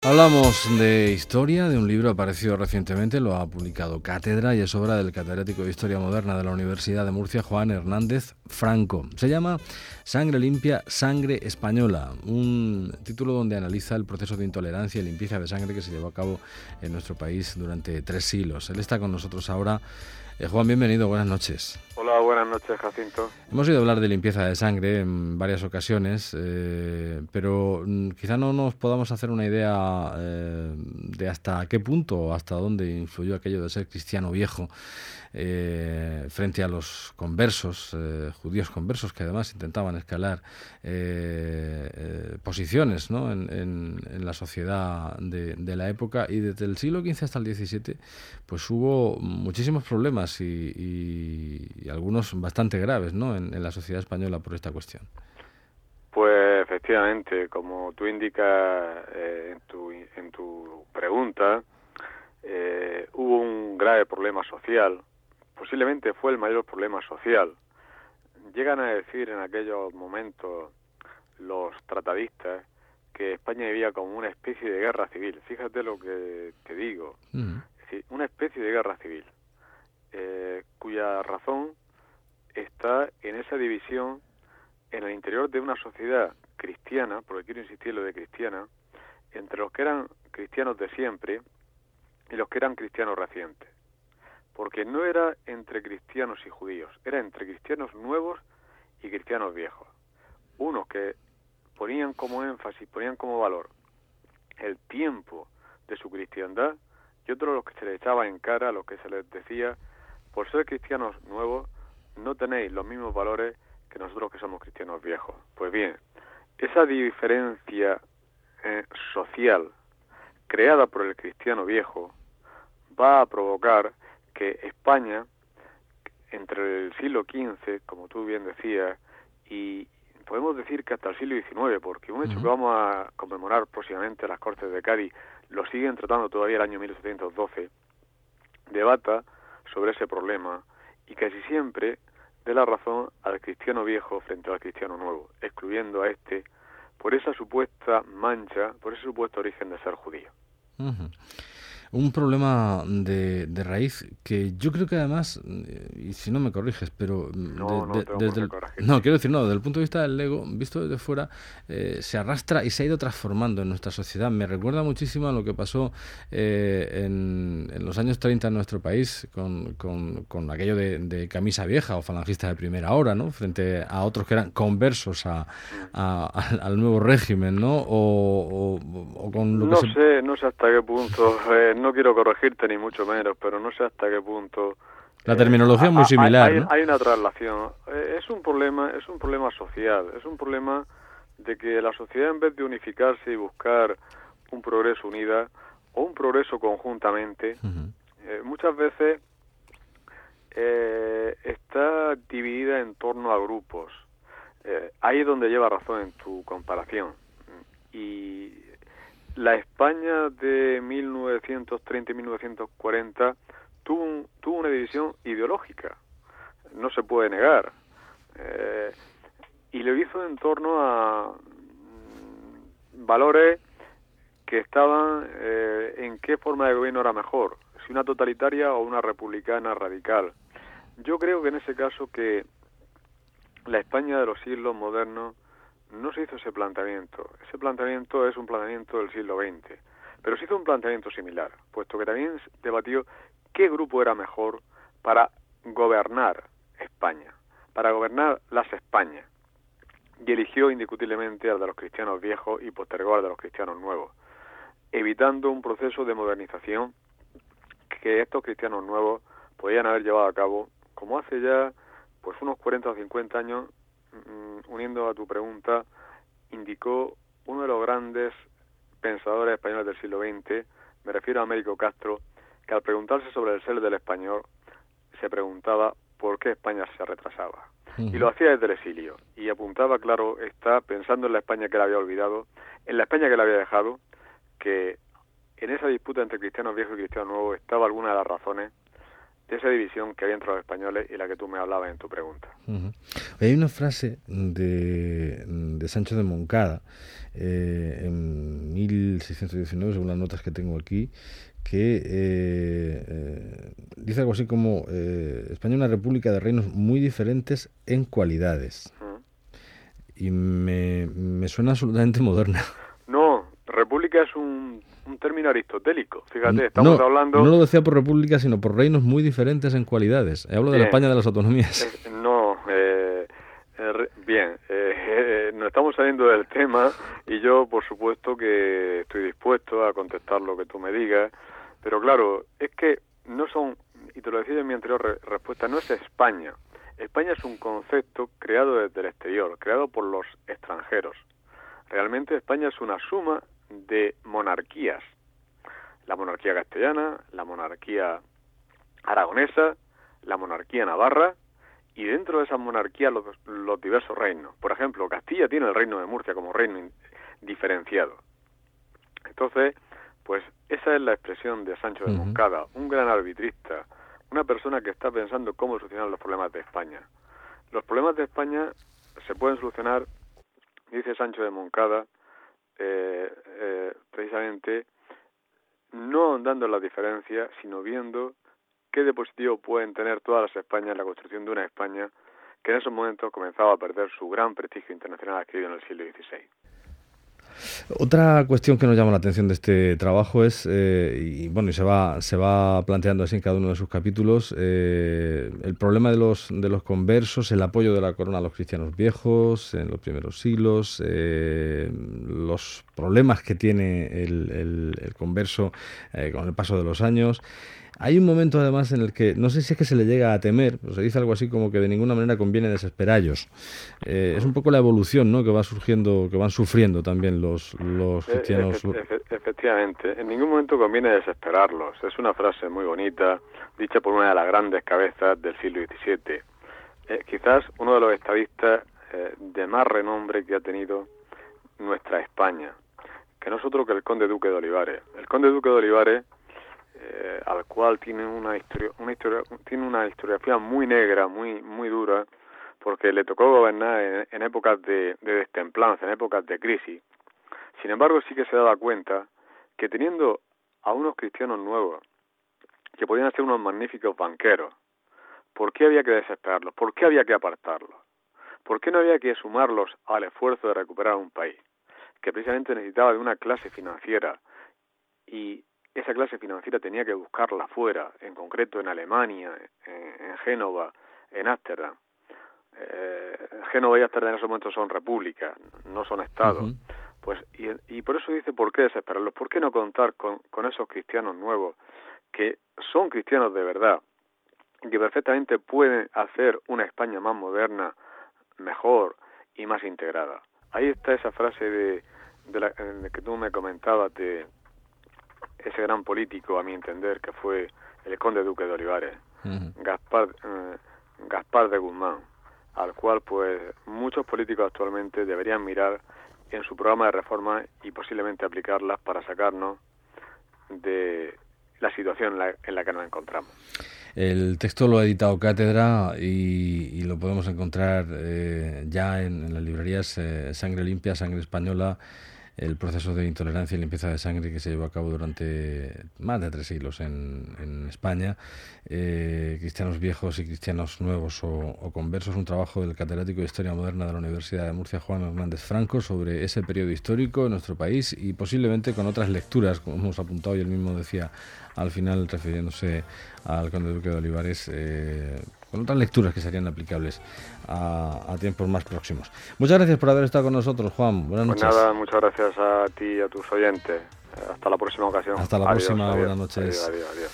Hablamos de historia, de un libro aparecido recientemente, lo ha publicado Cátedra y es obra del catedrático de Historia Moderna de la Universidad de Murcia, Juan Hernández Franco. Se llama Sangre limpia, sangre española, un título donde analiza el proceso de intolerancia y limpieza de sangre que se llevó a cabo en nuestro país durante 3 siglos. Él está con nosotros ahora. Juan, bienvenido, buenas noches. Hola, buenas noches, Jacinto. Hemos oído hablar de limpieza de sangre en varias ocasiones, pero quizá no nos podamos hacer una idea de hasta qué punto o hasta dónde influyó aquello de ser cristiano viejo frente a los conversos, judíos conversos, que además intentaban escalar posiciones, ¿no?, en la sociedad de la época, y desde el siglo XV hasta el XVII pues hubo muchísimos problemas y algunos bastante graves, ¿no?, en la sociedad española por esta cuestión. Pues efectivamente, como tú indicas en tu pregunta, hubo un grave problema social. Posiblemente fue el mayor problema social. Llegan a decir en aquellos momentos los tratadistas que España vivía como una especie de guerra civil. Fíjate lo que te digo. Es decir, una especie de guerra civil, cuya razón está en esa división en el interior de una sociedad cristiana, porque quiero insistir en lo de cristiana, entre los que eran cristianos de siempre y los que eran cristianos recientes. Porque no era entre cristianos y judíos, era entre cristianos nuevos y cristianos viejos. Unos que ponían como énfasis, ponían como valor el tiempo de su cristiandad, y otros los que se les echaba en cara, a los que se les decía: por ser cristianos nuevos no tenéis los mismos valores que nosotros que somos cristianos viejos. Pues bien, esa diferencia social creada por el cristiano viejo va a provocar que España, entre el siglo XV, como tú bien decías, y podemos decir que hasta el siglo XIX, porque un hecho que vamos a conmemorar próximamente, las Cortes de Cádiz lo siguen tratando todavía el año 1712, debata sobre ese problema y casi siempre dé la razón al cristiano viejo frente al cristiano nuevo, excluyendo a este por esa supuesta mancha, por ese supuesto origen de ser judío. Un problema de raíz que yo creo que además, y si no me corriges, pero desde el punto de vista del ego, visto desde fuera, se arrastra y se ha ido transformando en nuestra sociedad. Me recuerda muchísimo a lo que pasó en los años 30 en nuestro país con aquello de camisa vieja o falangista de primera hora, ¿no?, frente a otros que eran conversos al nuevo régimen, ¿no? O con lo que no sé hasta qué punto, no quiero corregirte ni mucho menos, pero no sé hasta qué punto la terminología es muy similar, ¿no? Hay una traslación. Es un problema social, es un problema de que la sociedad, en vez de unificarse y buscar un progreso unida o un progreso conjuntamente, muchas veces está dividida en torno a grupos. Ahí es donde lleva razón en tu comparación. Y la España de 1930 y 1940 tuvo una división ideológica, no se puede negar, y lo hizo en torno a valores que estaban en qué forma de gobierno era mejor, si una totalitaria o una republicana radical. Yo creo que en ese caso que la España de los siglos modernos no se hizo ese planteamiento. Ese planteamiento es un planteamiento del siglo XX. Pero se hizo un planteamiento similar, puesto que también debatió qué grupo era mejor para gobernar España, para gobernar las Españas. Y eligió indiscutiblemente al de los cristianos viejos y postergó al de los cristianos nuevos, evitando un proceso de modernización que estos cristianos nuevos podían haber llevado a cabo, como hace ya pues unos 40 o 50 años. Uniendo a tu pregunta, indicó uno de los grandes pensadores españoles del siglo XX, me refiero a Américo Castro, que al preguntarse sobre el ser del español, se preguntaba por qué España se retrasaba. Y lo hacía desde el exilio, y apuntaba, claro, está pensando en la España que él había olvidado, en la España que él había dejado, que en esa disputa entre cristianos viejos y cristianos nuevos estaba alguna de las razones esa división que hay entre los españoles y la que tú me hablabas en tu pregunta. Hay una frase de Sancho de Moncada en 1619, según las notas que tengo aquí, que dice algo así como España es una república de reinos muy diferentes en cualidades. Y me suena absolutamente moderna. No, república es un término aristotélico. Fíjate, estamos hablando... No lo decía por república, sino por reinos muy diferentes en cualidades. Hablo de la España de las autonomías. Nos estamos saliendo del tema y yo, por supuesto, que estoy dispuesto a contestar lo que tú me digas, pero claro, es que no son, y te lo decía en mi anterior respuesta, no es España. España es un concepto creado desde el exterior, creado por los extranjeros. Realmente España es una suma de monarquías. La monarquía castellana, la monarquía aragonesa, la monarquía navarra, y dentro de esas monarquías los diversos reinos. Por ejemplo, Castilla tiene el reino de Murcia como reino diferenciado. Entonces, pues esa es la expresión de Sancho de Moncada, un gran arbitrista, una persona que está pensando cómo solucionar los problemas de España. Los problemas de España se pueden solucionar, dice Sancho de Moncada, precisamente no ahondando en las diferencias, sino viendo qué de positivo pueden tener todas las Españas en la construcción de una España que en esos momentos comenzaba a perder su gran prestigio internacional adquirido en el siglo XVI. Otra cuestión que nos llama la atención de este trabajo es, y se va planteando así en cada uno de sus capítulos, el problema de los conversos, el apoyo de la corona a los cristianos viejos en los primeros siglos, los problemas que tiene el converso con el paso de los años. Hay un momento además en el que, no sé si es que se le llega a temer, pero se dice algo así como que de ninguna manera conviene desesperarlos. Es un poco la evolución, ¿no?, que va surgiendo, que van sufriendo también los cristianos. Efectivamente, en ningún momento conviene desesperarlos. Es una frase muy bonita, dicha por una de las grandes cabezas del siglo XVII. Quizás uno de los estadistas de más renombre que ha tenido nuestra España, que no es otro que el conde duque de Olivares. El conde duque de Olivares, al cual tiene una historiografía muy negra, muy dura, porque le tocó gobernar en épocas de destemplanza, en épocas de crisis. Sin embargo, sí que se daba cuenta que teniendo a unos cristianos nuevos, que podían ser unos magníficos banqueros, ¿por qué había que desesperarlos? ¿Por qué había que apartarlos? ¿Por qué no había que sumarlos al esfuerzo de recuperar un país que precisamente necesitaba de una clase financiera, y esa clase financiera tenía que buscarla fuera, en concreto en Alemania, en Génova, en Ámsterdam? Génova y Ámsterdam en esos momentos son repúblicas, no son estados. Pues y por eso dice, ¿por qué desesperarlos? ¿Por qué no contar con esos cristianos nuevos que son cristianos de verdad, que perfectamente pueden hacer una España más moderna, mejor y más integrada? Ahí está esa frase de que tú me comentabas, de ese gran político, a mi entender, que fue el conde duque de Olivares, Gaspar de Guzmán, al cual pues muchos políticos actualmente deberían mirar en su programa de reforma y posiblemente aplicarlas para sacarnos de la situación en la que nos encontramos. El texto lo ha editado Cátedra y lo podemos encontrar ya en las librerías. Sangre limpia, sangre española, el proceso de intolerancia y limpieza de sangre que se llevó a cabo durante más de 3 siglos en España, cristianos viejos y cristianos nuevos o conversos, un trabajo del catedrático de Historia Moderna de la Universidad de Murcia, Juan Hernández Franco, sobre ese periodo histórico en nuestro país, y posiblemente con otras lecturas, como hemos apuntado, y él mismo decía al final, refiriéndose al conde duque de Olivares, con otras lecturas que serían aplicables a tiempos más próximos. Muchas gracias por haber estado con nosotros, Juan. Buenas noches. Pues nada, muchas gracias a ti y a tus oyentes. Hasta la próxima ocasión. Hasta la próxima, buenas noches. Adiós.